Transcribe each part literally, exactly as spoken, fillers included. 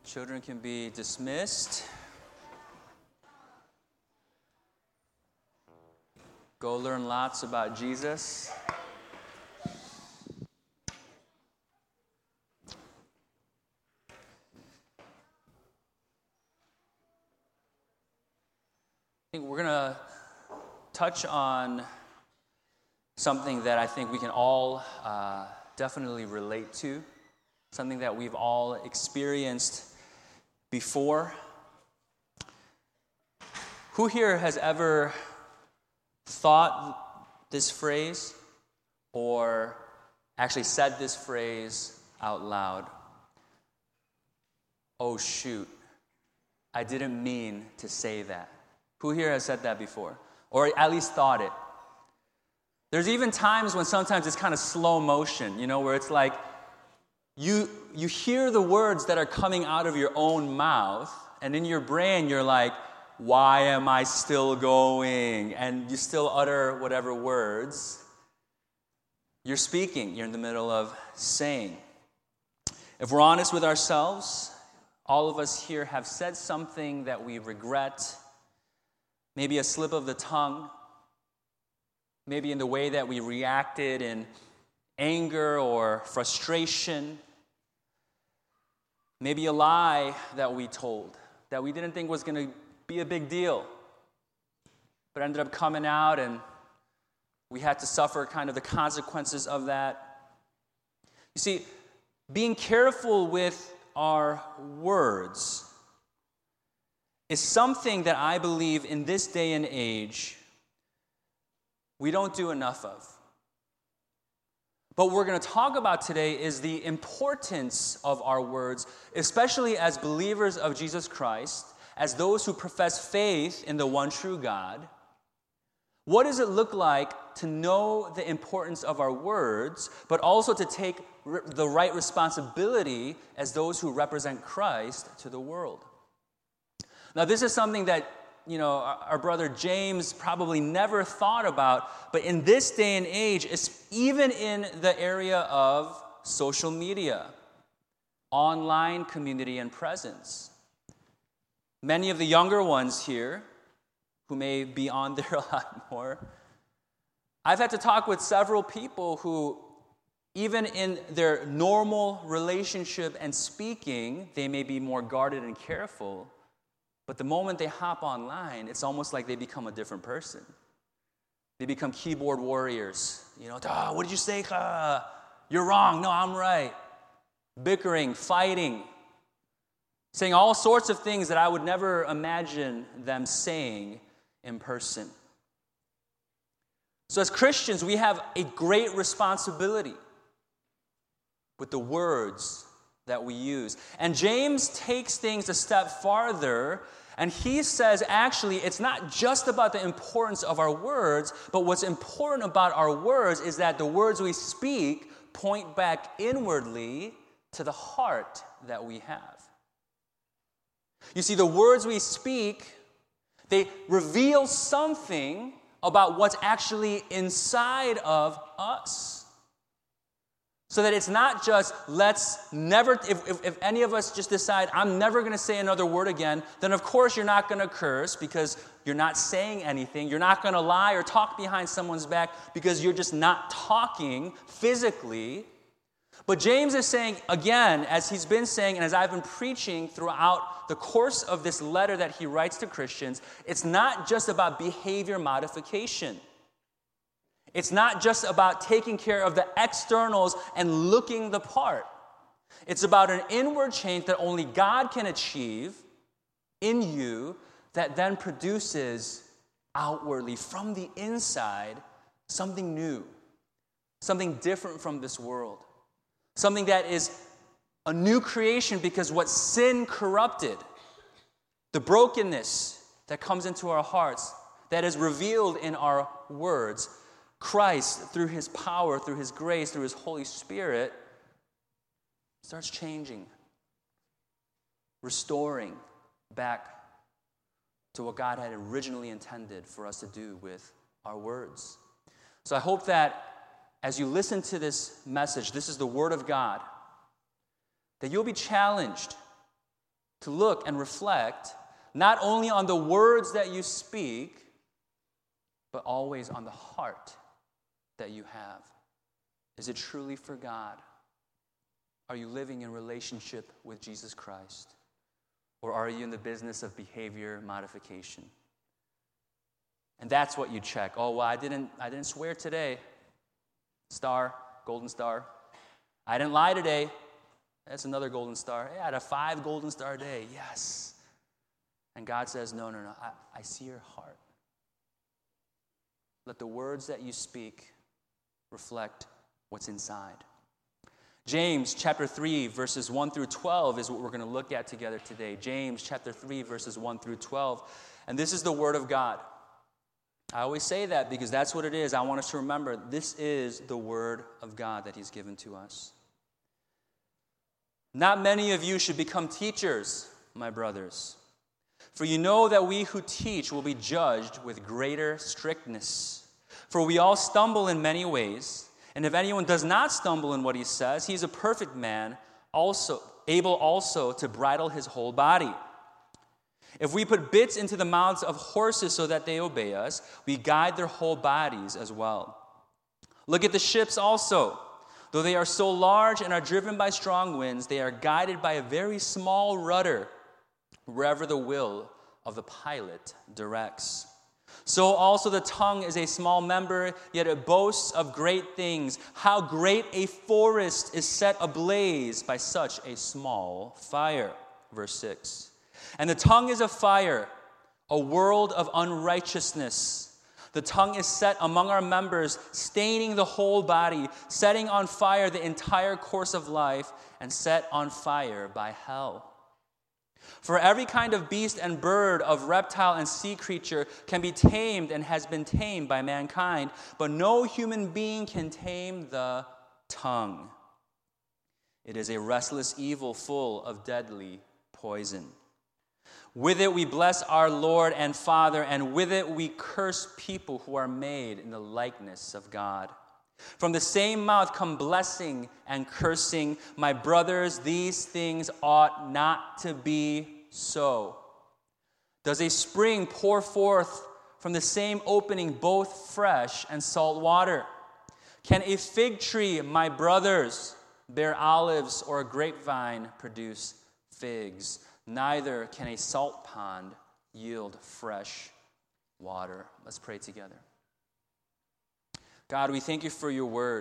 Children can be dismissed. Go learn lots about Jesus. I think we're going to touch on something that I think we can all uh, definitely relate to, something that we've all experienced before. Who here has ever thought this phrase or actually said this phrase out loud? Oh, shoot, I didn't mean to say that. Who here has said that before? Or at least thought it? There's even times when sometimes it's kind of slow motion, you know, where it's like you you hear the words that are coming out of your own mouth, and in your brain you're like, why am I still going? And you still utter whatever words you're speaking, you're in the middle of saying. If we're honest with ourselves, all of us here have said something that we regret, maybe a slip of the tongue, maybe in the way that we reacted in anger or frustration, maybe a lie that we told that we didn't think was going to be a big deal, but ended up coming out and we had to suffer kind of the consequences of that. You see, being careful with our words is something that I believe in this day and age we don't do enough of. But what we're going to talk about today is the importance of our words, especially as believers of Jesus Christ, as those who profess faith in the one true God. What does it look like to know the importance of our words, but also to take r- the right responsibility as those who represent Christ to the world? Now, this is something that, you know, our, our brother James probably never thought about, but in this day and age, it's even in the area of social media, online community and presence. Many of the younger ones here, who may be on there a lot more, I've had to talk with several people who, even in their normal relationship and speaking, they may be more guarded and careful. But the moment they hop online, it's almost like they become a different person. They become keyboard warriors. You know, ah, what did you say? Ah, you're wrong. No, I'm right. Bickering, fighting, saying all sorts of things that I would never imagine them saying in person. So as Christians, we have a great responsibility with the words that we use. And James takes things a step farther, and he says, actually, it's not just about the importance of our words, but what's important about our words is that the words we speak point back inwardly to the heart that we have. You see, the words we speak, they reveal something about what's actually inside of us. So that it's not just, let's never, if, if, if any of us just decide, I'm never going to say another word again, then of course you're not going to curse because you're not saying anything. You're not going to lie or talk behind someone's back because you're just not talking physically. But James is saying, again, as he's been saying, and as I've been preaching throughout the course of this letter that he writes to Christians, it's not just about behavior modification. It's not just about taking care of the externals and looking the part. It's about an inward change that only God can achieve in you that then produces outwardly, from the inside, something new, something different from this world, something that is a new creation because what sin corrupted, the brokenness that comes into our hearts, that is revealed in our words, Christ, through his power, through his grace, through his Holy Spirit, starts changing, restoring back to what God had originally intended for us to do with our words. So I hope that as you listen to this message, this is the Word of God, that you'll be challenged to look and reflect not only on the words that you speak, but always on the heart that you have. Is it truly for God? Are you living in relationship with Jesus Christ? Or are you in the business of behavior modification? And that's what you check. Oh, well, I didn't, I didn't swear today. Star, golden star. I didn't lie today. That's another golden star. Hey, I had a five golden star day. Yes. And God says, no, no, no. I, I see your heart. Let the words that you speak reflect what's inside. James chapter three, verses one through twelve is what we're going to look at together today. James chapter three, verses one through twelve. And this is the word of God. I always say that because that's what it is. I want us to remember this is the word of God that he's given to us. Not many of you should become teachers, my brothers. For you know that we who teach will be judged with greater strictness. For we all stumble in many ways. And if anyone does not stumble in what he says, he is a perfect man, also able also to bridle his whole body. If we put bits into the mouths of horses so that they obey us, we guide their whole bodies as well. Look at the ships also. Though they are so large and are driven by strong winds, they are guided by a very small rudder wherever the will of the pilot directs. So also the tongue is a small member, yet it boasts of great things. How great a forest is set ablaze by such a small fire. Verse six. And the tongue is a fire, a world of unrighteousness. The tongue is set among our members, staining the whole body, setting on fire the entire course of life, and set on fire by hell. For every kind of beast and bird, of reptile and sea creature can be tamed and has been tamed by mankind, but no human being can tame the tongue. It is a restless evil full of deadly poison. With it we bless our Lord and Father, and with it we curse people who are made in the likeness of God. From the same mouth come blessing and cursing. My brothers, these things ought not to be so. Does a spring pour forth from the same opening both fresh and salt water? Can a fig tree, my brothers, bear olives, or a grapevine produce figs? Neither can a salt pond yield fresh water. Let's pray together. God, we thank you for your word.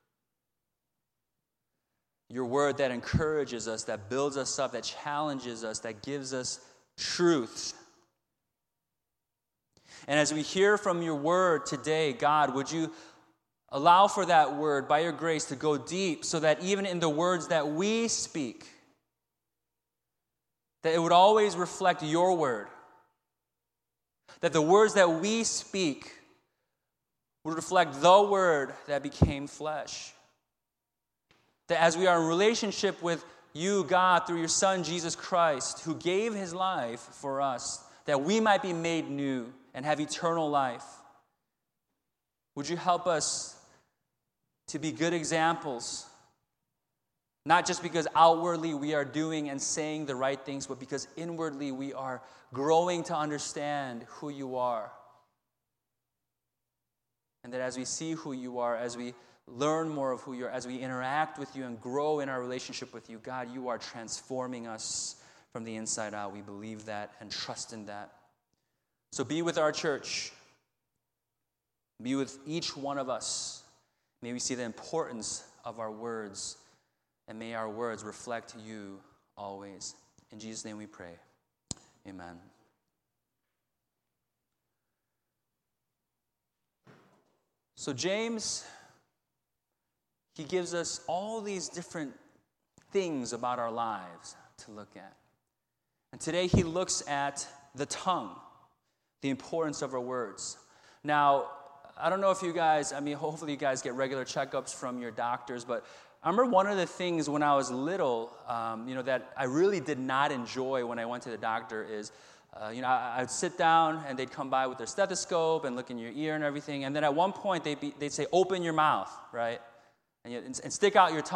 Your word that encourages us, that builds us up, that challenges us, that gives us truth. And as we hear from your word today, God, would you allow for that word, by your grace, to go deep so that even in the words that we speak, that it would always reflect your word. That the words that we speak would reflect the word that became flesh. That as we are in relationship with you, God, through your Son, Jesus Christ, who gave his life for us, that we might be made new and have eternal life. Would you help us to be good examples, not just because outwardly we are doing and saying the right things, but because inwardly we are growing to understand who you are. And that as we see who you are, as we learn more of who you are, as we interact with you and grow in our relationship with you, God, you are transforming us from the inside out. We believe that and trust in that. So be with our church. Be with each one of us. May we see the importance of our words, and may our words reflect you always. In Jesus' name we pray. Amen. So James, he gives us all these different things about our lives to look at. And today he looks at the tongue, the importance of our words. Now, I don't know if you guys, I mean, hopefully you guys get regular checkups from your doctors, but I remember one of the things when I was little, um, you know, that I really did not enjoy when I went to the doctor is, Uh, you know, I, I'd sit down and they'd come by with their stethoscope and look in your ear and everything. And then at one point they'd, be, they'd say, open your mouth, right? And, you, and, and stick out your tongue.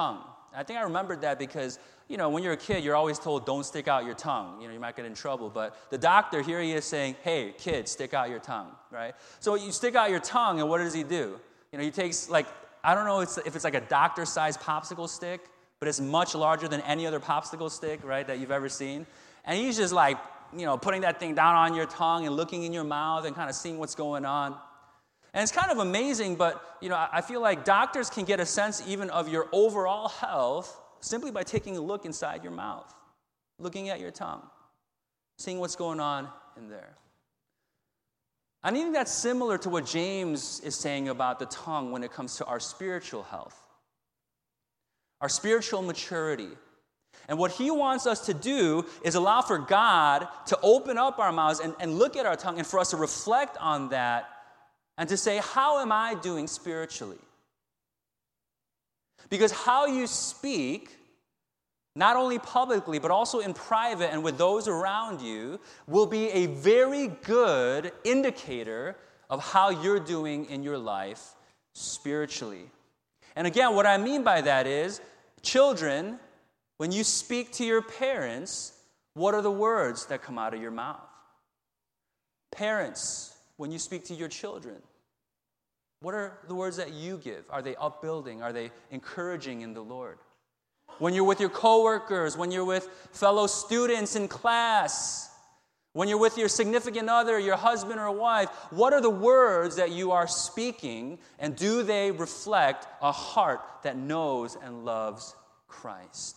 I think I remembered that because, you know, when you're a kid, you're always told, don't stick out your tongue. You know, you might get in trouble. But the doctor, here he is saying, hey, kid, stick out your tongue, right? So you stick out your tongue, and what does he do? You know, he takes, like, I don't know if it's like a doctor-sized popsicle stick, but it's much larger than any other popsicle stick, right, that you've ever seen. And he's just like, you know, putting that thing down on your tongue and looking in your mouth and kind of seeing what's going on. And it's kind of amazing, but, you know, I feel like doctors can get a sense even of your overall health simply by taking a look inside your mouth, looking at your tongue, seeing what's going on in there. I think that's similar to what James is saying about the tongue when it comes to our spiritual health, our spiritual maturity. And what he wants us to do is allow for God to open up our mouths and, and look at our tongue and for us to reflect on that and to say, how am I doing spiritually? Because how you speak, not only publicly, but also in private and with those around you, will be a very good indicator of how you're doing in your life spiritually. And again, what I mean by that is, children, when you speak to your parents, what are the words that come out of your mouth? Parents, when you speak to your children, what are the words that you give? Are they upbuilding? Are they encouraging in the Lord? When you're with your coworkers, when you're with fellow students in class, when you're with your significant other, your husband or wife, what are the words that you are speaking, and do they reflect a heart that knows and loves Christ?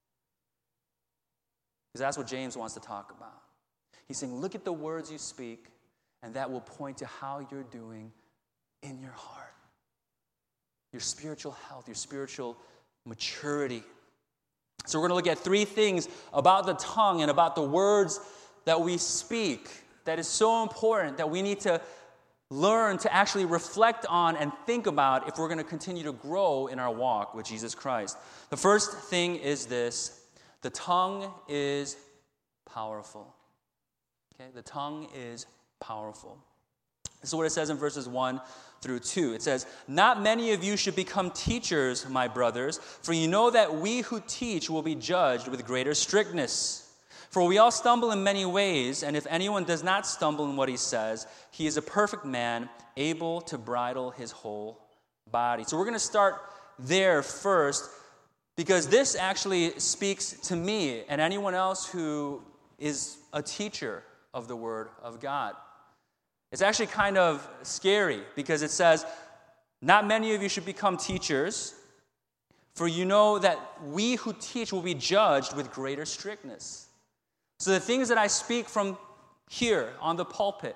Because that's what James wants to talk about. He's saying, look at the words you speak, and that will point to how you're doing in your heart, your spiritual health, your spiritual maturity. So we're going to look at three things about the tongue and about the words that we speak that is so important that we need to learn to actually reflect on and think about if we're going to continue to grow in our walk with Jesus Christ. The first thing is this: the tongue is powerful. Okay, the tongue is powerful. This is what it says in verses one through two. It says, "Not many of you should become teachers, my brothers, for you know that we who teach will be judged with greater strictness. For we all stumble in many ways, and if anyone does not stumble in what he says, he is a perfect man, able to bridle his whole body." So we're going to start there first, because this actually speaks to me and anyone else who is a teacher of the Word of God. It's actually kind of scary because it says, not many of you should become teachers, for you know that we who teach will be judged with greater strictness. So the things that I speak from here on the pulpit,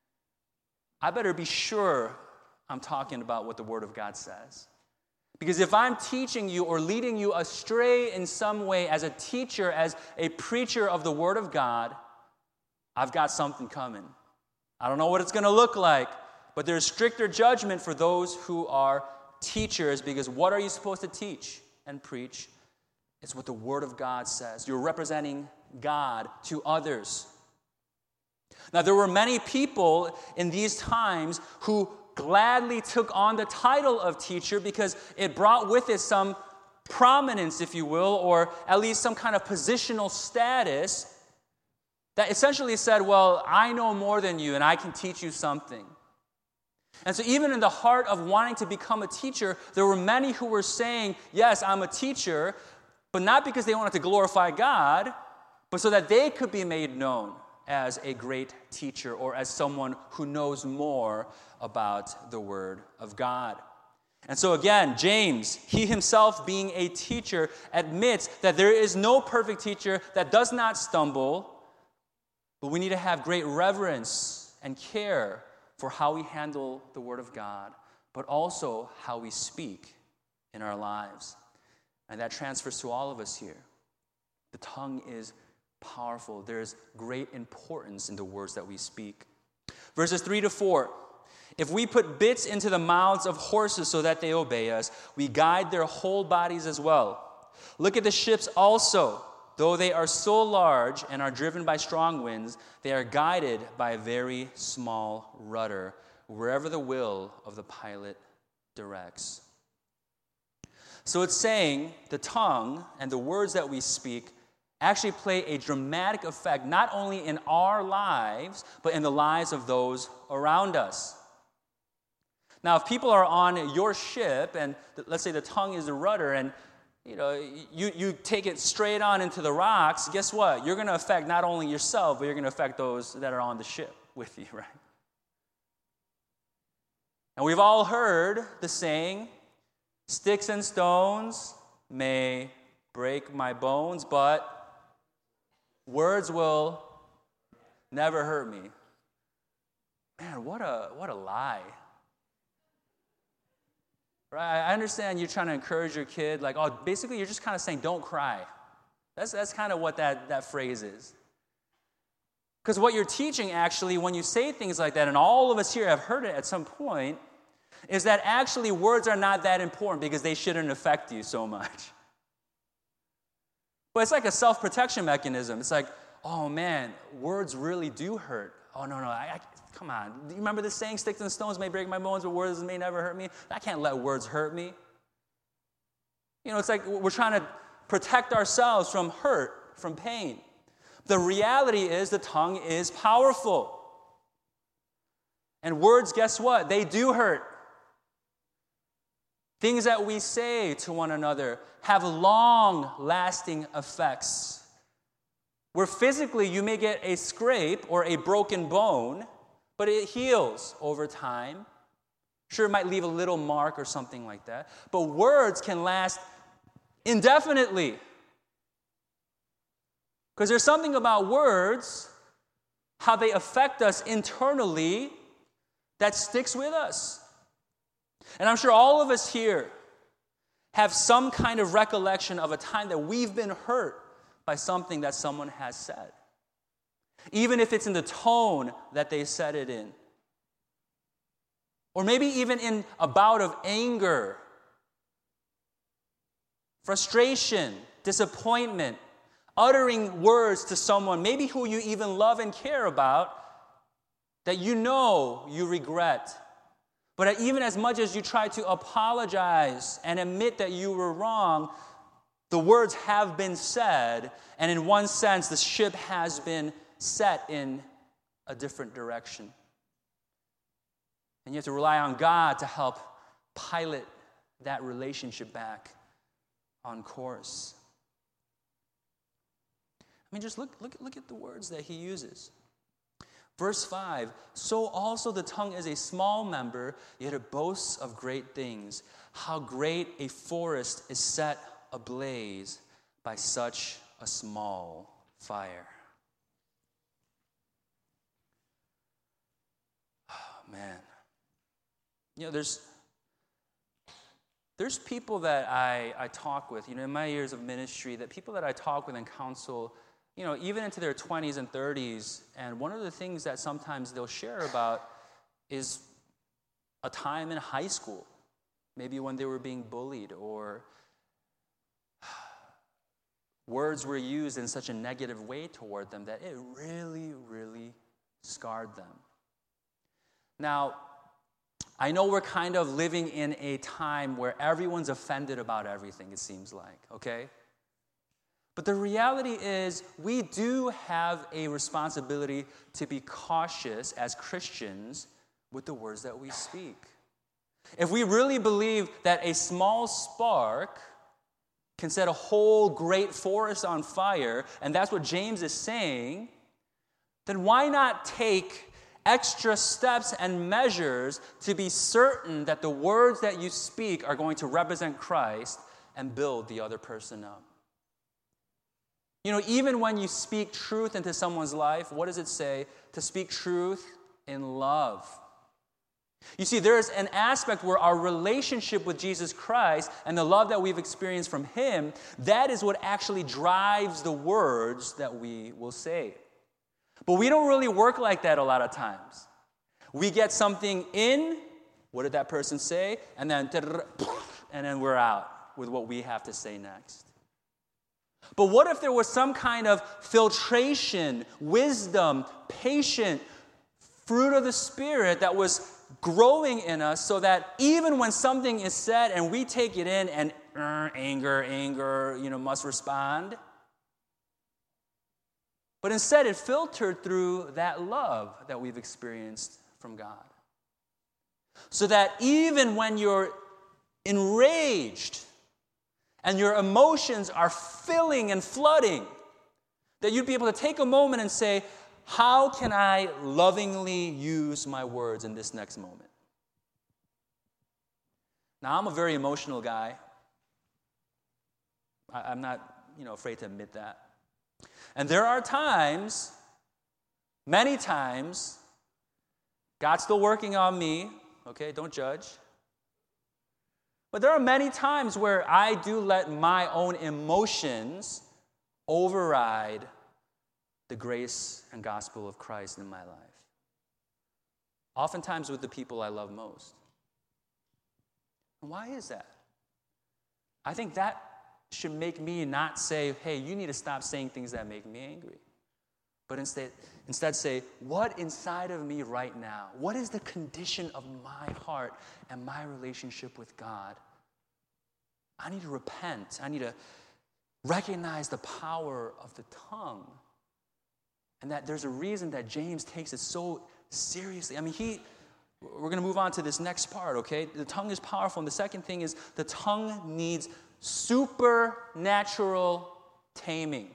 I better be sure I'm talking about what the Word of God says. Because if I'm teaching you or leading you astray in some way as a teacher, as a preacher of the Word of God, I've got something coming. I don't know what it's going to look like, but there's stricter judgment for those who are teachers, because what are you supposed to teach and preach? It's what the Word of God says. You're representing God to others. Now, there were many people in these times who gladly took on the title of teacher because it brought with it some prominence, if you will, or at least some kind of positional status that essentially said, well, I know more than you and I can teach you something. And so even in the heart of wanting to become a teacher, there were many who were saying, yes, I'm a teacher, but not because they wanted to glorify God, but so that they could be made known as a great teacher or as someone who knows more about the Word of God. And so again, James, he himself being a teacher, admits that there is no perfect teacher that does not stumble, but we need to have great reverence and care for how we handle the Word of God, but also how we speak in our lives. And that transfers to all of us here. The tongue is powerful. There's great importance in the words that we speak. Verses three to four. "If we put bits into the mouths of horses so that they obey us, we guide their whole bodies as well. Look at the ships also. Though they are so large and are driven by strong winds, they are guided by a very small rudder, wherever the will of the pilot directs." So it's saying the tongue and the words that we speak actually play a dramatic effect, not only in our lives, but in the lives of those around us. Now, if people are on your ship, and let's say the tongue is the rudder, and you know you, you take it straight on into the rocks, guess what? You're going to affect not only yourself, but you're going to affect those that are on the ship with you, right? And we've all heard the saying, sticks and stones may break my bones, but words will never hurt me. Man, what a what a lie. Right? I understand you're trying to encourage your kid, like, oh, basically you're just kind of saying, don't cry. That's that's kind of what that, that phrase is. Because what you're teaching, actually, when you say things like that, and all of us here have heard it at some point, is that actually words are not that important because they shouldn't affect you so much. But it's like a self-protection mechanism. It's like, oh man, words really do hurt. Oh no, no, I, I, come on. Do you remember the saying, sticks and stones may break my bones, but words may never hurt me? I can't let words hurt me. You know, it's like we're trying to protect ourselves from hurt, from pain. The reality is the tongue is powerful. And words, guess what? They do hurt. Things that we say to one another have long-lasting effects. Where physically you may get a scrape or a broken bone, but it heals over time. Sure, it might leave a little mark or something like that. But words can last indefinitely. Because there's something about words, how they affect us internally, that sticks with us. And I'm sure all of us here have some kind of recollection of a time that we've been hurt by something that someone has said. Even if it's in the tone that they said it in. Or maybe even in a bout of anger, frustration, disappointment, uttering words to someone, maybe who you even love and care about, that you know you regret. But even as much as you try to apologize and admit that you were wrong, the words have been said, and in one sense, the ship has been set in a different direction. And you have to rely on God to help pilot that relationship back on course. I mean, just look, look, look at the words that he uses. Verse five, so also the tongue is a small member, yet it boasts of great things. How great a forest is set ablaze by such a small fire. Oh, man. You know, there's there's people that I, I talk with, you know, in my years of ministry, that people that I talk with and counsel, you know, even into their twenties and thirties, and one of the things that sometimes they'll share about is a time in high school, maybe when they were being bullied, or words were used in such a negative way toward them that it really, really scarred them. Now, I know we're kind of living in a time where everyone's offended about everything, it seems like, okay? But the reality is, we do have a responsibility to be cautious as Christians with the words that we speak. If we really believe that a small spark can set a whole great forest on fire, and that's what James is saying, then why not take extra steps and measures to be certain that the words that you speak are going to represent Christ and build the other person up? You know, even when you speak truth into someone's life, what does it say? To speak truth in love. You see, there's an aspect where our relationship with Jesus Christ and the love that we've experienced from Him, that is what actually drives the words that we will say. But we don't really work like that a lot of times. We get something in, what did that person say? And then, and then we're out with what we have to say next. But what if there was some kind of filtration, wisdom, patient fruit of the Spirit that was growing in us so that even when something is said and we take it in and uh, anger, anger, you know, must respond. But instead, it filtered through that love that we've experienced from God. So that even when you're enraged and your emotions are filling and flooding, that you'd be able to take a moment and say, how can I lovingly use my words in this next moment? Now, I'm a very emotional guy. I, I'm not, you know, afraid to admit that. And there are times, many times, God's still working on me. Okay, don't judge. But there are many times where I do let my own emotions override the grace and gospel of Christ in my life. Oftentimes with the people I love most. And why is that? I think that should make me not say, hey, you need to stop saying things that make me angry. But instead, instead say, what inside of me right now? What is the condition of my heart and my relationship with God? I need to repent. I need to recognize the power of the tongue. And that there's a reason that James takes it so seriously. I mean, he, we're going to move on to this next part, okay? The tongue is powerful. And the second thing is the tongue needs supernatural taming.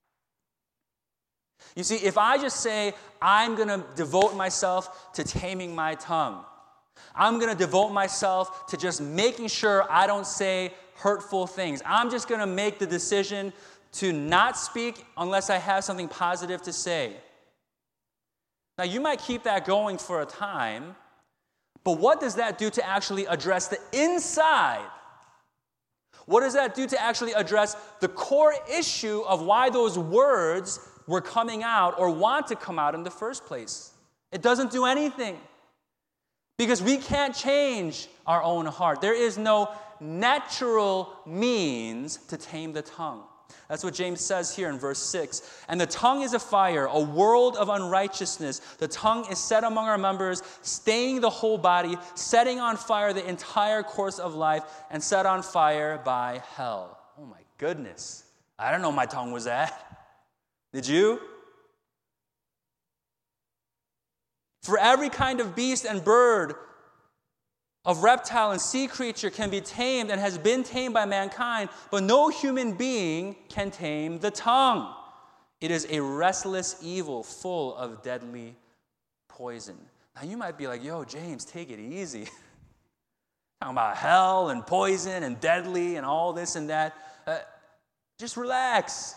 You see, if I just say, I'm going to devote myself to taming my tongue, I'm going to devote myself to just making sure I don't say hurtful things. I'm just going to make the decision to not speak unless I have something positive to say. Now, you might keep that going for a time, but what does that do to actually address the inside? What does that do to actually address the core issue of why those words were coming out or want to come out in the first place? It doesn't do anything. Because we can't change our own heart. There is no natural means to tame the tongue. That's what James says here in verse six. And the tongue is a fire, a world of unrighteousness. The tongue is set among our members, staining the whole body, setting on fire the entire course of life, and set on fire by hell. Oh my goodness. I don't know my tongue was at. Did you? For every kind of beast and bird, of reptile and sea creature can be tamed and has been tamed by mankind, but no human being can tame the tongue. It is a restless evil full of deadly poison. Now you might be like, yo, James, take it easy. Talking about hell and poison and deadly and all this and that. Uh, just relax.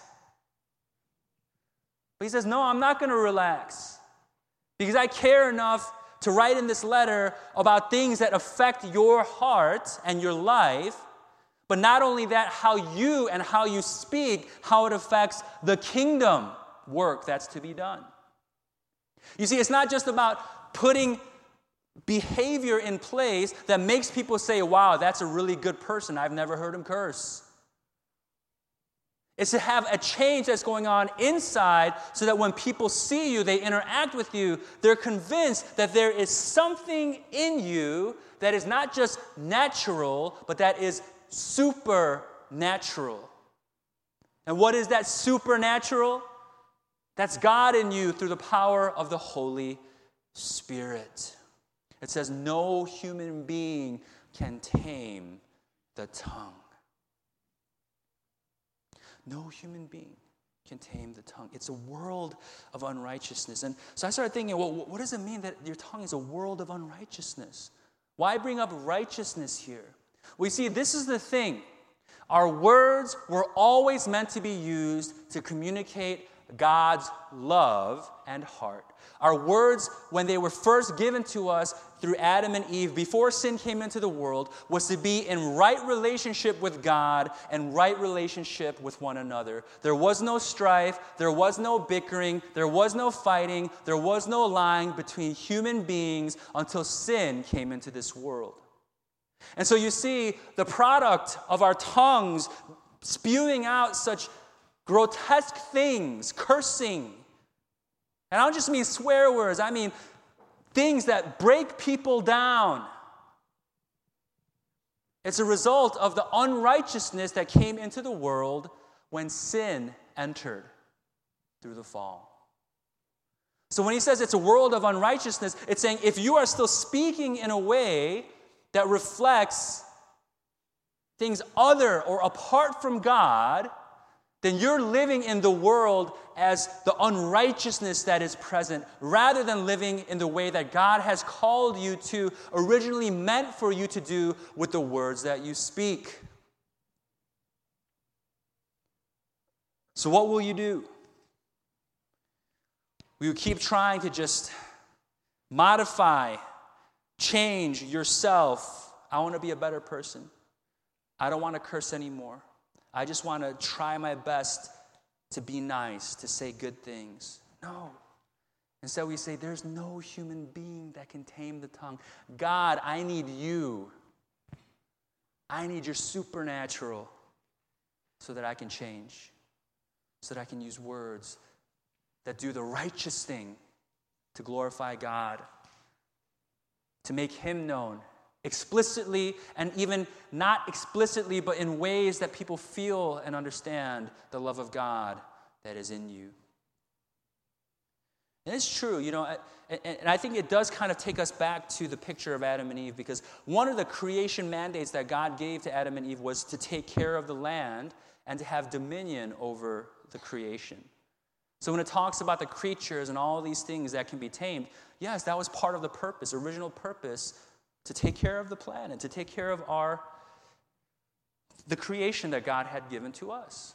But he says, no, I'm not going to relax. Because I care enough to write in this letter about things that affect your heart and your life, but not only that, how you and how you speak, how it affects the kingdom work that's to be done. You see, it's not just about putting behavior in place that makes people say, wow, that's a really good person. I've never heard him curse. It's to have a change that's going on inside so that when people see you, they interact with you, they're convinced that there is something in you that is not just natural, but that is supernatural. And what is that supernatural? That's God in you through the power of the Holy Spirit. It says no human being can tame the tongue. No human being can tame the tongue. It's a world of unrighteousness. And so I started thinking, well, what does it mean that your tongue is a world of unrighteousness? Why bring up righteousness here? Well, you see, this is the thing. Our words were always meant to be used to communicate God's love and heart. Our words, when they were first given to us through Adam and Eve, before sin came into the world, was to be in right relationship with God and right relationship with one another. There was no strife, there was no bickering, there was no fighting, there was no lying between human beings until sin came into this world. And so you see, the product of our tongues spewing out such grotesque things, cursing. And I don't just mean swear words, I mean things that break people down. It's a result of the unrighteousness that came into the world when sin entered through the fall. So when he says it's a world of unrighteousness, it's saying if you are still speaking in a way that reflects things other or apart from God, then you're living in the world as the unrighteousness that is present, rather than living in the way that God has called you to, originally meant for you to do with the words that you speak. So what will you do? Will you keep trying to just modify, change yourself? I want to be a better person. I don't want to curse anymore. I just want to try my best to be nice, to say good things. No. Instead, we say, there's no human being that can tame the tongue. God, I need you. I need your supernatural so that I can change, so that I can use words that do the righteous thing to glorify God, to make Him known explicitly, and even not explicitly, but in ways that people feel and understand the love of God that is in you. And it's true, you know, and I think it does kind of take us back to the picture of Adam and Eve, because one of the creation mandates that God gave to Adam and Eve was to take care of the land and to have dominion over the creation. So when it talks about the creatures and all these things that can be tamed, yes, that was part of the purpose, original purpose, to take care of the planet, to take care of our, the creation that God had given to us.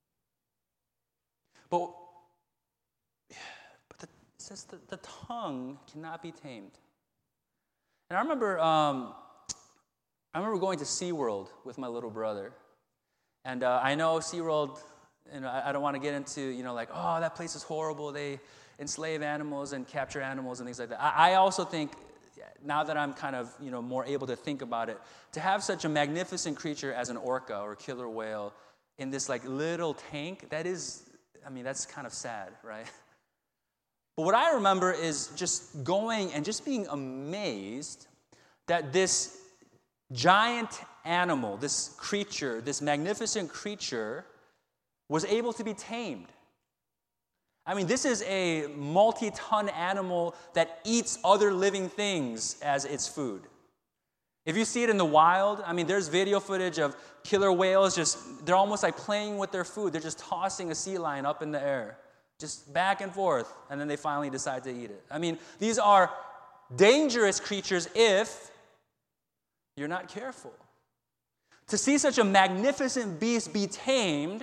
But, but the, it says that the tongue cannot be tamed. And I remember, um, I remember going to SeaWorld with my little brother. And uh, I know SeaWorld, you know, I, I don't want to get into, you know, like, oh, that place is horrible. They enslave animals and capture animals and things like that. I, I also think, now that I'm kind of, you know, more able to think about it, to have such a magnificent creature as an orca or killer whale in this like little tank, that is, I mean, that's kind of sad, right? But what I remember is just going and just being amazed that this giant animal, this creature, this magnificent creature was able to be tamed. I mean, this is a multi-ton animal that eats other living things as its food. If you see it in the wild, I mean, there's video footage of killer whales just, they're almost like playing with their food. They're just tossing a sea lion up in the air, just back and forth, and then they finally decide to eat it. I mean, these are dangerous creatures if you're not careful. To see such a magnificent beast be tamed,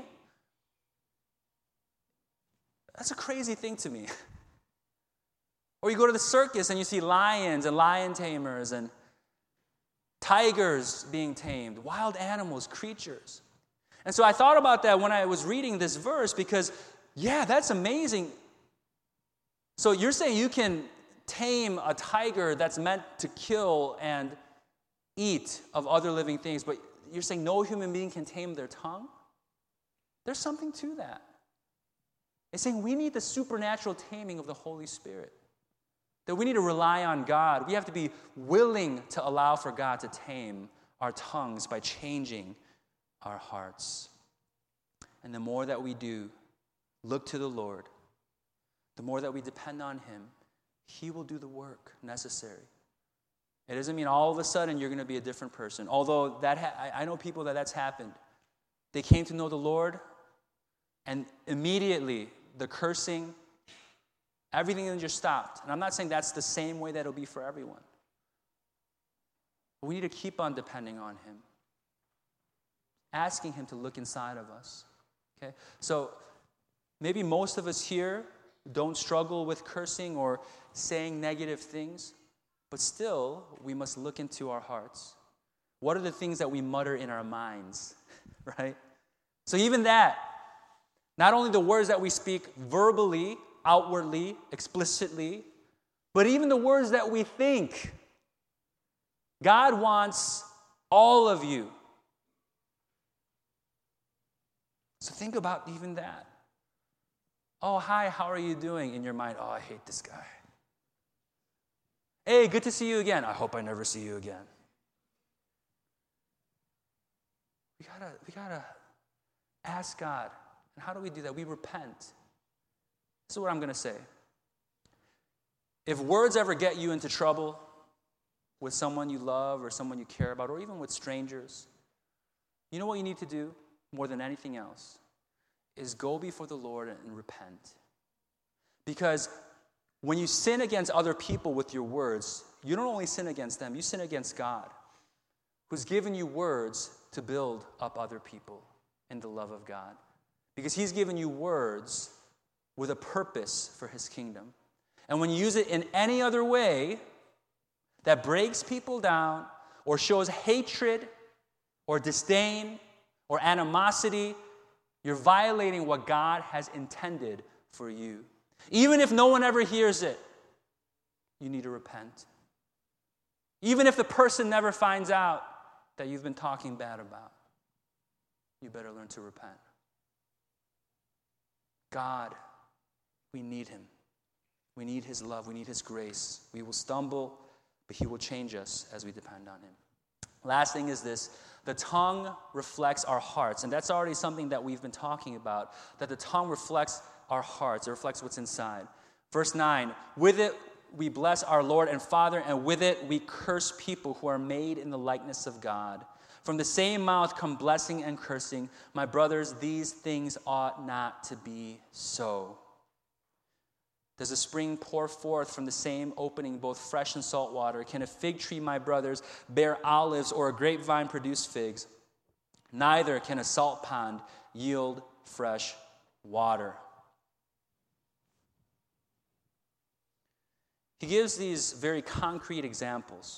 that's a crazy thing to me. Or you go to the circus and you see lions and lion tamers and tigers being tamed, wild animals, creatures. And so I thought about that when I was reading this verse because, yeah, that's amazing. So you're saying you can tame a tiger that's meant to kill and eat of other living things, but you're saying no human being can tame their tongue? There's something to that. It's saying we need the supernatural taming of the Holy Spirit. That we need to rely on God. We have to be willing to allow for God to tame our tongues by changing our hearts. And the more that we do, look to the Lord, the more that we depend on Him, He will do the work necessary. It doesn't mean all of a sudden you're going to be a different person. Although that ha- I know people that that's happened. They came to know the Lord, and immediately the cursing, everything just stopped. And I'm not saying that's the same way that it'll be for everyone. But we need to keep on depending on Him. Asking Him to look inside of us. Okay? So maybe most of us here don't struggle with cursing or saying negative things, but still we must look into our hearts. What are the things that we mutter in our minds? Right? So even that, not only the words that we speak verbally, outwardly, explicitly, but even the words that we think. God wants all of you. So think about even that. Oh, hi, how are you doing? In your mind, oh, I hate this guy. Hey, good to see you again. I hope I never see you again. we gotta, we gotta ask God. And how do we do that? We repent. This is what I'm gonna say. If words ever get you into trouble with someone you love or someone you care about, or even with strangers, you know what you need to do more than anything else is go before the Lord and repent. Because when you sin against other people with your words, you don't only sin against them, you sin against God, who's given you words to build up other people in the love of God. Because he's given you words with a purpose for his kingdom. And when you use it in any other way that breaks people down or shows hatred or disdain or animosity, you're violating what God has intended for you. Even if no one ever hears it, you need to repent. Even if the person never finds out that you've been talking bad about, you better learn to repent. God, we need him. We need his love. We need his grace. We will stumble, but he will change us as we depend on him. Last thing is this. The tongue reflects our hearts. And that's already something that we've been talking about, that the tongue reflects our hearts. It reflects what's inside. Verse nine, with it we bless our Lord and Father, and with it we curse people who are made in the likeness of God. From the same mouth come blessing and cursing. My brothers, these things ought not to be so. Does a spring pour forth from the same opening both fresh and salt water? Can a fig tree, my brothers, bear olives, or a grapevine produce figs? Neither can a salt pond yield fresh water. He gives these very concrete examples.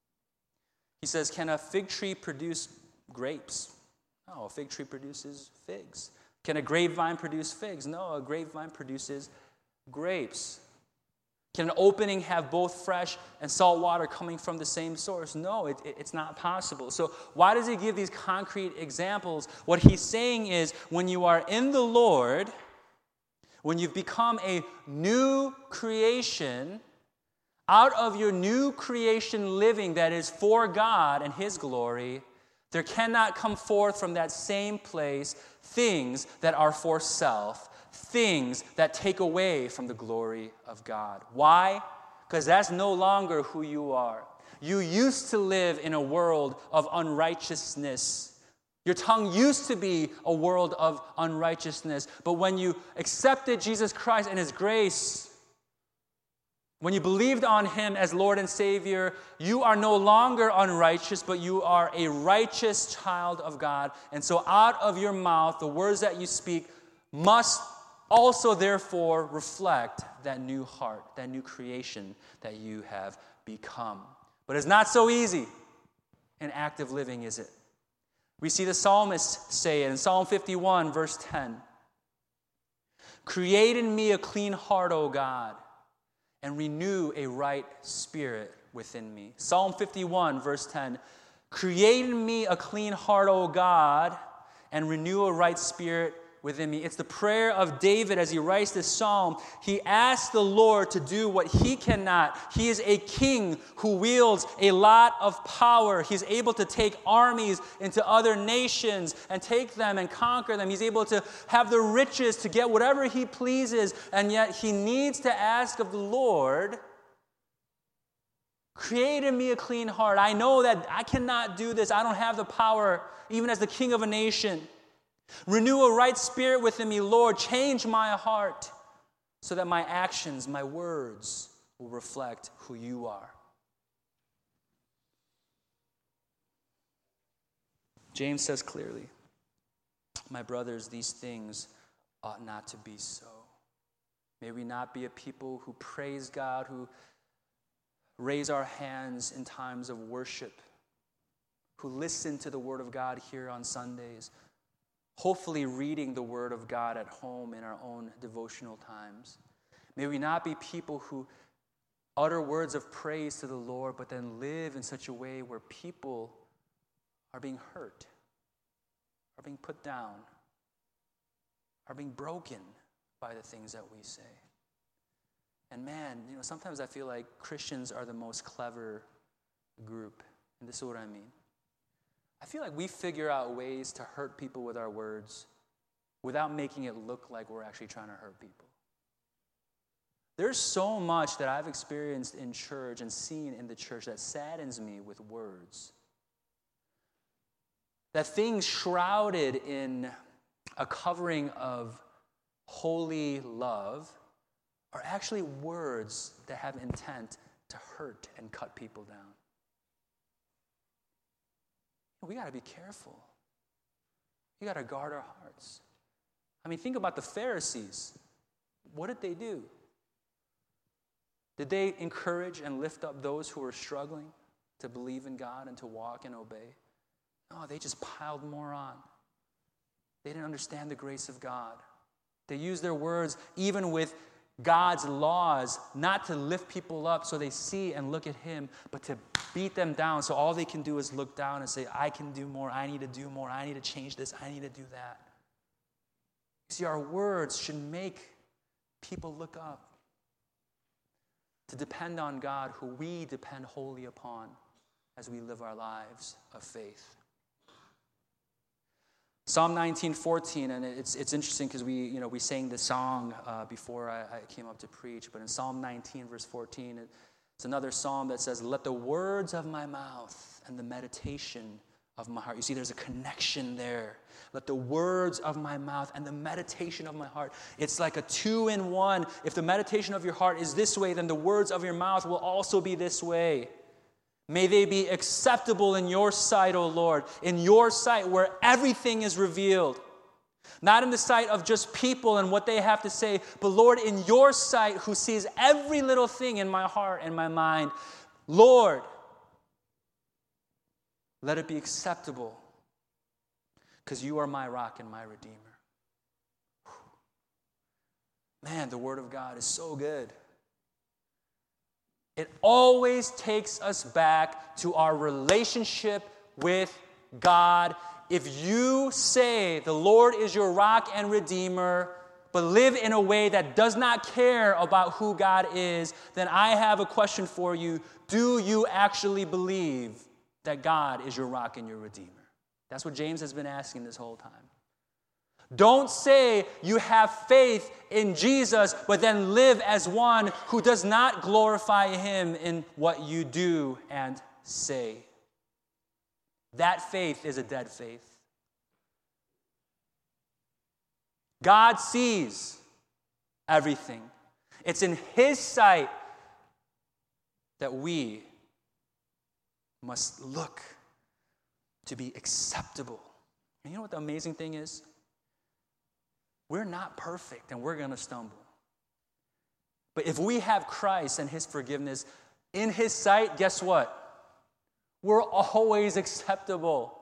He says, can a fig tree produce grapes? No, a fig tree produces figs. Can a grapevine produce figs? No, a grapevine produces grapes. Can an opening have both fresh and salt water coming from the same source? No, it, it, it's not possible. So why does he give these concrete examples? What he's saying is when you are in the Lord, when you've become a new creation, out of your new creation living that is for God and his glory, there cannot come forth from that same place things that are for self, things that take away from the glory of God. Why? Because that's no longer who you are. You used to live in a world of unrighteousness. Your tongue used to be a world of unrighteousness. But when you accepted Jesus Christ and his grace, when you believed on him as Lord and Savior, you are no longer unrighteous, but you are a righteous child of God. And so out of your mouth, the words that you speak must also therefore reflect that new heart, that new creation that you have become. But it's not so easy in active living, is it? We see the psalmist say it in Psalm fifty-one, verse ten. Create in me a clean heart, O God, and renew a right spirit within me. Psalm fifty-one, verse ten. Create in me a clean heart, O God, and renew a right spirit within me. It's the prayer of David as he writes this psalm. He asks the Lord to do what he cannot. He is a king who wields a lot of power. He's able to take armies into other nations and take them and conquer them. He's able to have the riches to get whatever he pleases, and yet he needs to ask of the Lord, create in me a clean heart. I know that I cannot do this. I don't have the power, even as the king of a nation. Renew a right spirit within me, Lord. Change my heart so that my actions, my words will reflect who you are. James says clearly, my brothers, these things ought not to be so. May we not be a people who praise God, who raise our hands in times of worship, who listen to the Word of God here on Sundays, hopefully reading the Word of God at home in our own devotional times. May we not be people who utter words of praise to the Lord, but then live in such a way where people are being hurt, are being put down, are being broken by the things that we say. And man, you know, sometimes I feel like Christians are the most clever group. And this is what I mean. I feel like we figure out ways to hurt people with our words without making it look like we're actually trying to hurt people. There's so much that I've experienced in church and seen in the church that saddens me with words. That things shrouded in a covering of holy love are actually words that have intent to hurt and cut people down. We got to be careful. We got to guard our hearts. I mean, think about the Pharisees. What did they do? Did they encourage and lift up those who were struggling to believe in God and to walk and obey? No, they just piled more on. They didn't understand the grace of God. They used their words, even with God's laws, not to lift people up so they see and look at Him, but to beat them down. So all they can do is look down and say, I can do more, I need to do more, I need to change this, I need to do that. See, our words should make people look up, to depend on God, who we depend wholly upon as we live our lives of faith. Psalm nineteen fourteen, and it's it's interesting because we you know we sang the song uh, before I, I came up to preach, but in Psalm nineteen verse fourteen, it, it's another psalm that says, "Let the words of my mouth and the meditation of my heart." You see, there's a connection there. Let the words of my mouth and the meditation of my heart. It's like a two in one. If the meditation of your heart is this way, then the words of your mouth will also be this way. May they be acceptable in your sight, O Lord, in your sight where everything is revealed. Not in the sight of just people and what they have to say, but Lord, in your sight who sees every little thing in my heart and my mind. Lord, let it be acceptable because you are my rock and my redeemer. Man, the Word of God is so good. It always takes us back to our relationship with God. If you say the Lord is your rock and redeemer, but live in a way that does not care about who God is, then I have a question for you. Do you actually believe that God is your rock and your redeemer? That's what James has been asking this whole time. Don't say you have faith in Jesus, but then live as one who does not glorify Him in what you do and say. That faith is a dead faith. God sees everything. It's in His sight that we must look to be acceptable. And you know what the amazing thing is? We're not perfect and we're going to stumble. But if we have Christ and His forgiveness in His sight, guess what? We're always acceptable.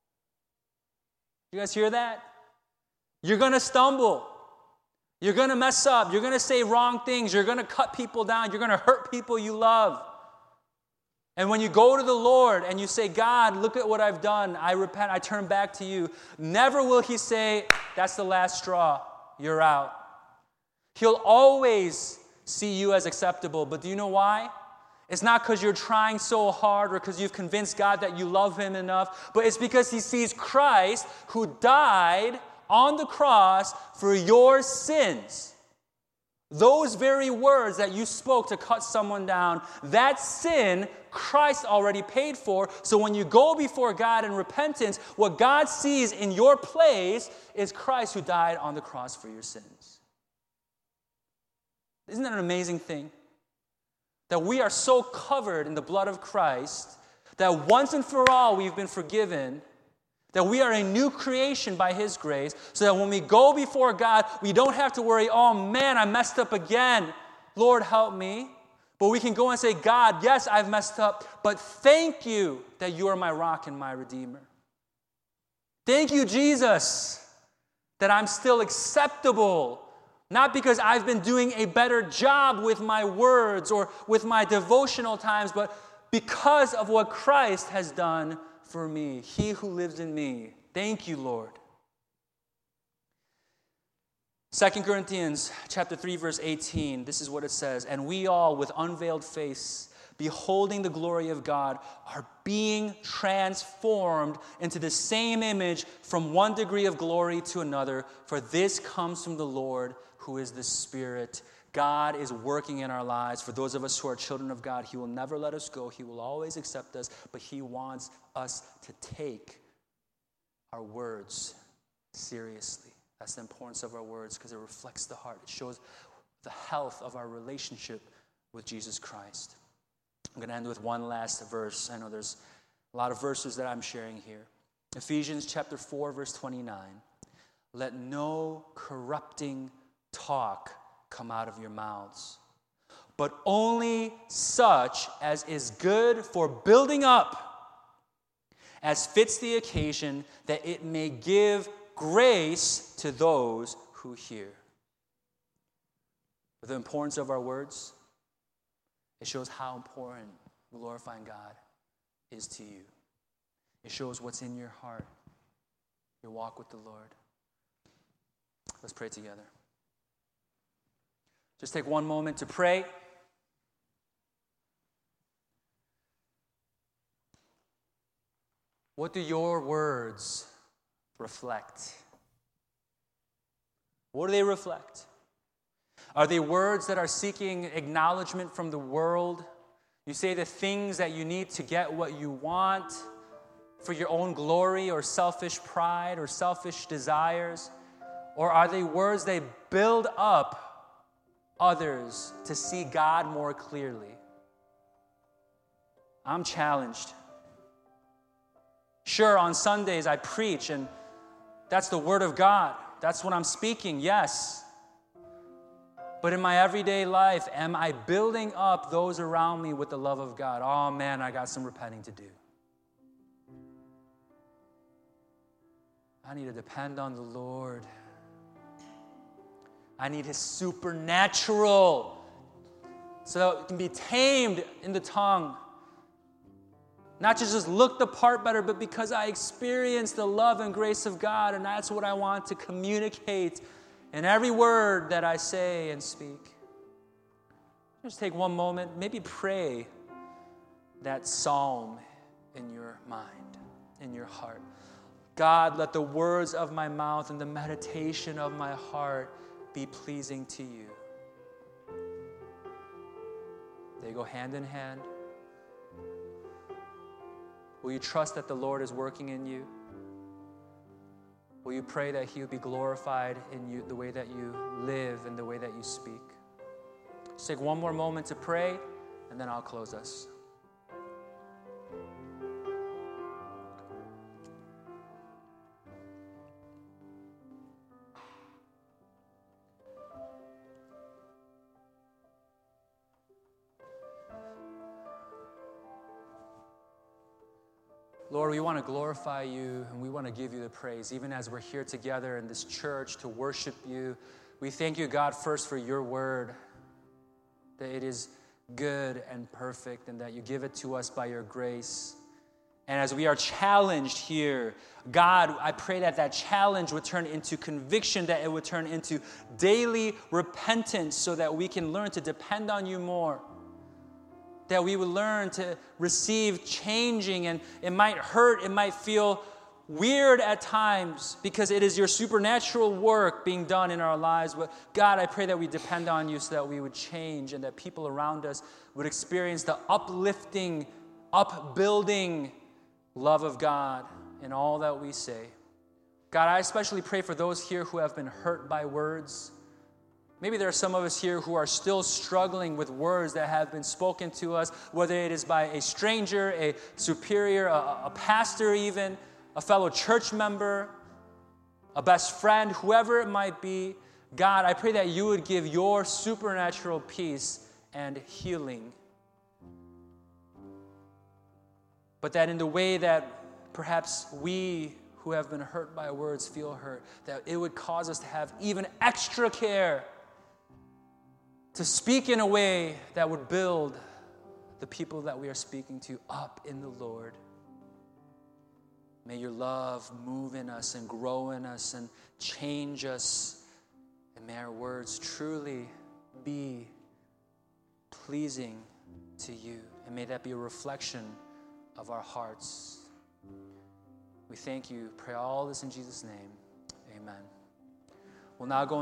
You guys hear that? You're going to stumble. You're going to mess up. You're going to say wrong things. You're going to cut people down. You're going to hurt people you love. And when you go to the Lord and you say, God, look at what I've done. I repent. I turn back to you. Never will He say, that's the last straw. You're out. He'll always see you as acceptable. But do you know why? It's not because you're trying so hard or because you've convinced God that you love Him enough. But it's because He sees Christ who died on the cross for your sins. Those very words that you spoke to cut someone down, that sin Christ already paid for. So when you go before God in repentance, what God sees in your place is Christ who died on the cross for your sins. Isn't that an amazing thing? That we are so covered in the blood of Christ that once and for all we've been forgiven, that we are a new creation by His grace, so that when we go before God, we don't have to worry, oh man, I messed up again. Lord, help me. But we can go and say, God, yes, I've messed up, but thank you that you are my rock and my redeemer. Thank you, Jesus, that I'm still acceptable, not because I've been doing a better job with my words or with my devotional times, but because of what Christ has done for me, He who lives in me. Thank you, Lord. Second Corinthians chapter three, verse eighteen, this is what it says. And we all, with unveiled face, beholding the glory of God, are being transformed into the same image from one degree of glory to another. For this comes from the Lord, who is the Spirit. God is working in our lives. For those of us who are children of God, He will never let us go. He will always accept us, but He wants us to take our words seriously. That's the importance of our words, because it reflects the heart. It shows the health of our relationship with Jesus Christ. I'm going to end with one last verse. I know there's a lot of verses that I'm sharing here. Ephesians chapter four, verse twenty-nine. Let no corrupting talk come out of your mouths, but only such as is good for building up, as fits the occasion, that it may give grace to those who hear. The importance of our words, it shows how important glorifying God is to you. It shows what's in your heart, your walk with the Lord. Let's pray together. Just take one moment to pray. What do your words reflect? What do they reflect? Are they words that are seeking acknowledgement from the world? You say the things that you need to get what you want for your own glory or selfish pride or selfish desires? Or are they words that build up others to see God more clearly? I'm challenged. Sure, on Sundays I preach, and that's the Word of God. That's what I'm speaking, yes. But in my everyday life, am I building up those around me with the love of God? Oh man, I got some repenting to do. I need to depend on the Lord. I need His supernatural, so it can be tamed in the tongue. Not to just look the part better, but because I experience the love and grace of God, and that's what I want to communicate in every word that I say and speak. Just take one moment, maybe pray that psalm in your mind, in your heart. God, let the words of my mouth and the meditation of my heart be pleasing to you. They go hand in hand. Will you trust that the Lord is working in you? Will you pray that He would be glorified in you, the way that you live and the way that you speak? Just take one more moment to pray, and then I'll close us. Lord, we want to glorify you and we want to give you the praise, even as we're here together in this church to worship you. We thank you, God, first for your word, that it is good and perfect and that you give it to us by your grace. And as we are challenged here, God, I pray that that challenge would turn into conviction, that it would turn into daily repentance so that we can learn to depend on you more. That we would learn to receive changing, and it might hurt, it might feel weird at times because it is your supernatural work being done in our lives. But God, I pray that we depend on you so that we would change and that people around us would experience the uplifting, upbuilding love of God in all that we say. God, I especially pray for those here who have been hurt by words. Maybe there are some of us here who are still struggling with words that have been spoken to us, whether it is by a stranger, a superior, a, a pastor even, a fellow church member, a best friend, whoever it might be. God, I pray that you would give your supernatural peace and healing. But that in the way that perhaps we who have been hurt by words feel hurt, that it would cause us to have even extra care to speak in a way that would build the people that we are speaking to up in the Lord. May your love move in us and grow in us and change us. And may our words truly be pleasing to you. And may that be a reflection of our hearts. We thank you. Pray all this in Jesus' name. Amen. We'll now go